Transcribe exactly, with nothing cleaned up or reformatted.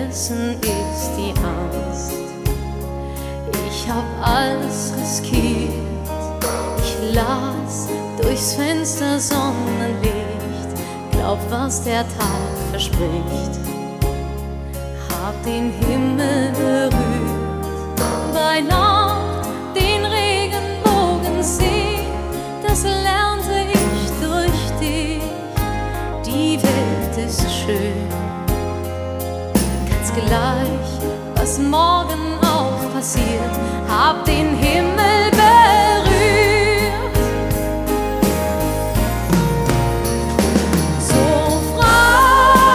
währenddessen ist die Angst. Ich hab alles riskiert, ich las durchs Fenster Sonnenlicht, glaub, was der Tag verspricht, hab den Himmel berührt, bei Nacht den Regenbogen sehen, das lernte ich durch dich, die Welt ist schön. Ganz gleich, was morgen auch passiert, hab den Himmel